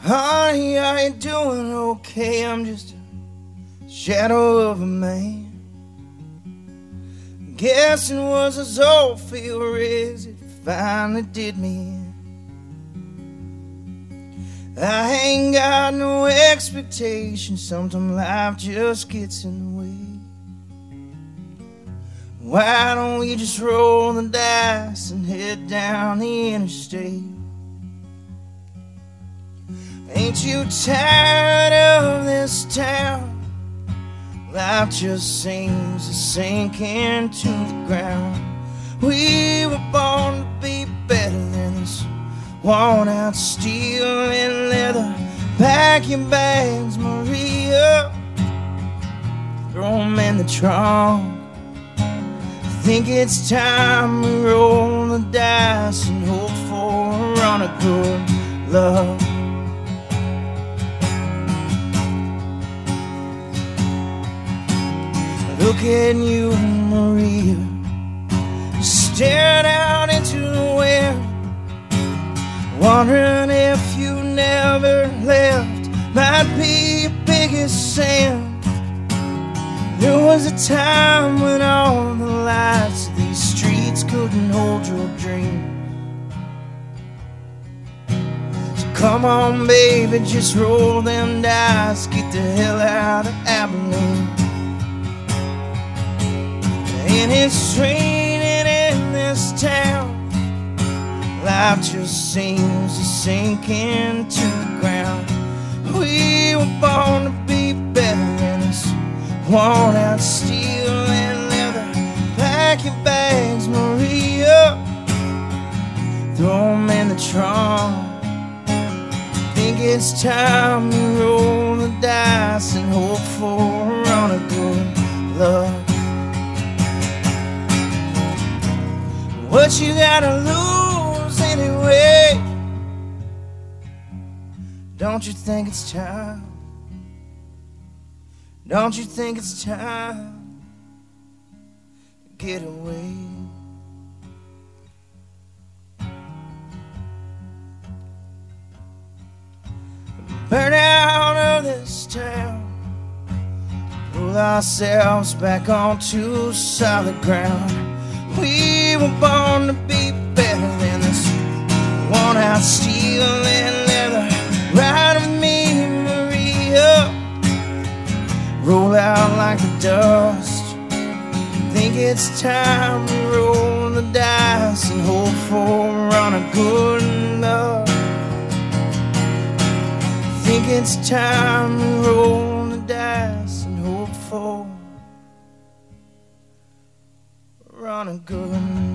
Honey, I ain't doing okay. I'm just a shadow of a man. Guessing was as old fever as it finally did me in. I ain't got no expectations. Sometimes life just gets in the way. Why don't we just roll the dice and head down the interstate? Ain't you tired of this town? Life just seems to sink into the ground. We were born to be better than this worn out steel and leather. Pack your bags, Maria, throw 'em in the trunk. Think it's time we roll the dice and hope for a run of good luck. Look at you, Maria, staring out into the wind, wondering if you never left might be your biggest sin. There was a time when all the lights of these streets couldn't hold your dream. So come on, baby, just roll them dice, get the hell out of Abilene. And it's raining in this town. Life just seems to sink into the ground. We were born to be better than this worn out steel and leather. Pack your bags, Maria, throw 'em in the trunk. Think it's time to roll the dice and hope for a run of good luck. What you gotta lose anyway? Don't you think it's time? Don't you think it's time to get away? Burn out of this town, pull ourselves back onto solid ground. We were born to be better than this worn out steel and leather. Ride with me, Maria, roll out like the dust. Think it's time to roll the dice and hope for a run of good luck. Think it's time to roll the dice and hope for a run of good luck.